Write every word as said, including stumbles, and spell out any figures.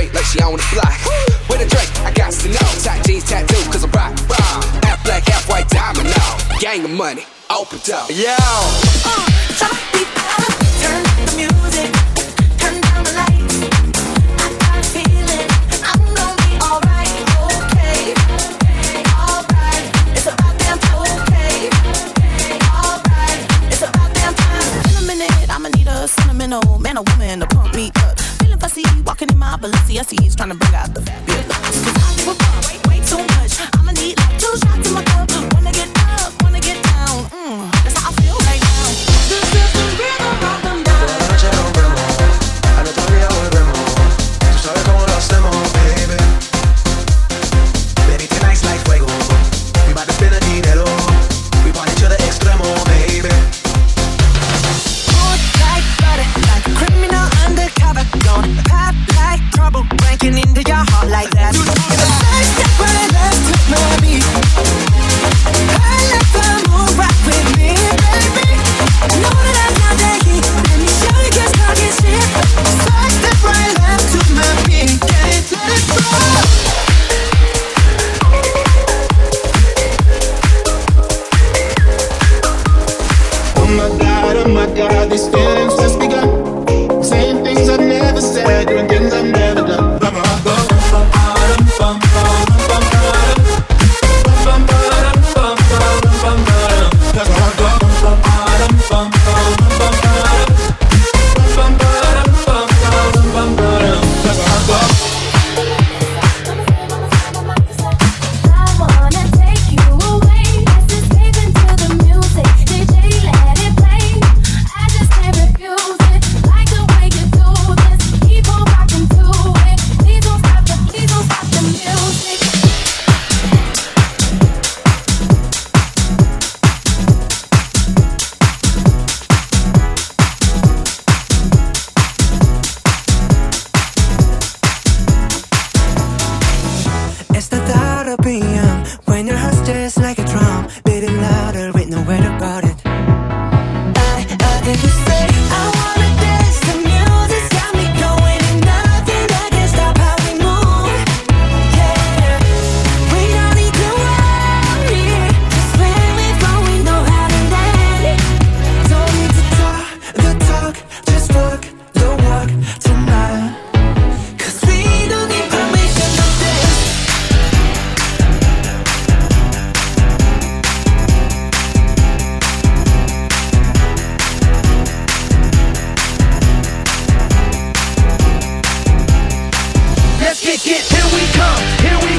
shake like she on the block. With a drink, I got to know. Tight jeans tattoo, cause I'm rock, rock. Half black, half white diamond now. Gang of money, open up. Yo. Uh, turn the music, turn down the lights. I got a feeling I'm gonna be alright, okay, alright. It's about damn okay, alright. It's about damn time. In a minute, I'ma need a sentimental man or woman to pump me up. Feeling fussy, walking in my Balenciennes, trying to bring out the fabulous. Cause I give a fuck way, way too much. I'ma need like two shots in my cup. Wanna get up, wanna get down. Mm, that's how I feel right now. This is the rhythm of the night. Toda la noche rompemos, al otro día volvemos. Tú sabes cómo lo hacemos, baby. Baby, tonight's like fuego. We bout to spend the dinero. We party to the extremo, baby. Good like butter, like a criminal undercover. Gonna pop like trouble, breaking into your heart like that. If the first step right left to my beat, I let the moon rock with me, baby. Know that I'm not that heat. Let me show you just how this shit. First step right left to my beat, can't let it go. Oh my God, oh my God, these feelings just begun. Saying things I've never said, doing things I've never done. Bum, bum, bum, bum, bum, bum, bum, bum, bum, bum, bum, bum. That's how I go. Bum, bum, bum, bum, bum, bum, bum, bum. That's how I go. I wanna take you away. Let's escape into the music. D J, let it play. I just can't refuse it. Like the way you do this. Keep on rocking to it. Please don't stop the, please don't stop the music. It's the thought of being young when your heart's just like a drum, beating louder with nowhere to guard it. I, I think you say I wanna dance. The music's got me going and nothing that can stop how we move. Yeah, we don't need to worry. Just when we flow, we know how to land it. Don't need to talk the talk, just walk the walk tonight. Cause we don't need permission to dance. Let's kick it, here we come, here we